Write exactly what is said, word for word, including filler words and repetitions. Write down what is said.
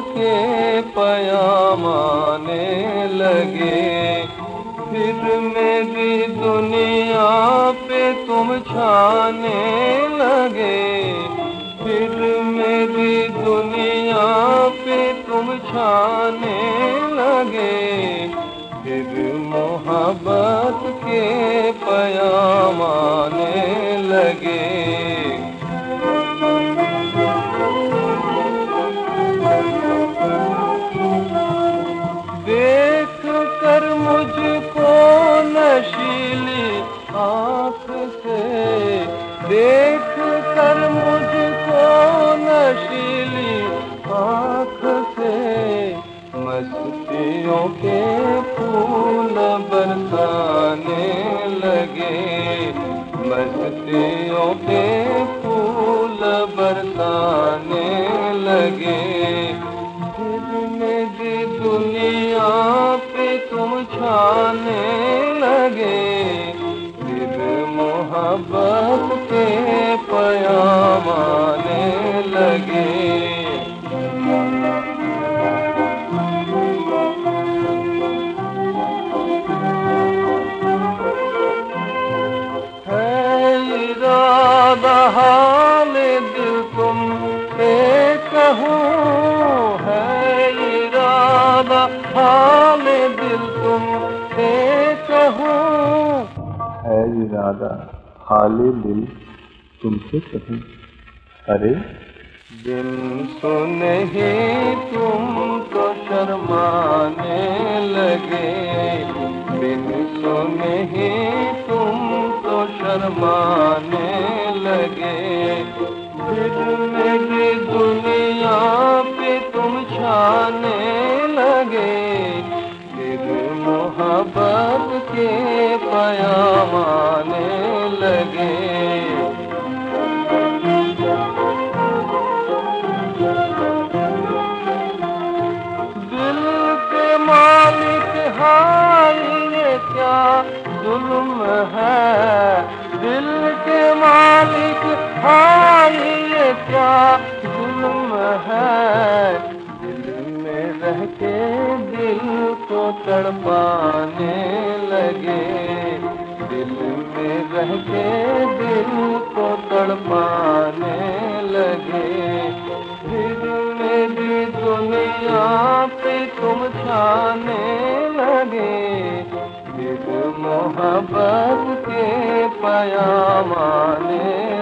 के पयामाने लगे। फिर मेरी दुनिया पे तुम छाने लगे। फिर मेरी दुनिया पे तुम छाने लगे। फिर मोहब्बत के पयामाने लगे। देख कर मुझको नशीली आँख से, देख कर मुझको नशीली आँख से, मस्तियों के फूल बरसाने लगे। मस्तियों के फूल बरसाने लगे। फिर मेरी दुनिया पे तुम छाने लगे। फिर मोहब्बत के पयामाने लगे। हाल दिल तुम से कहूँ, है इरादा हाल दिल तुम से कहूँ, है इरादा हाल दिल तुमसे कहूँ। अरे बिन सुने ही तुम तो शर्माने लगे। बिन सुने ही तुम तो शर्माने लगे। फिर मेरी दुनिया पे तुम छाने लगे। फिर मोहब्बत के पयामाने लगे। दिल के मालिक हाय ये क्या जुल्म है। दिल के मालिक हाय ये क्या जुल्म है। दिल में रह के दिल को तड़पाने लगे। दिल में रह के दिल को तड़पाने लगे। फिर मेरी दुनिया पे तुम छाने लगे। फिर मोहब्बत के पयामाने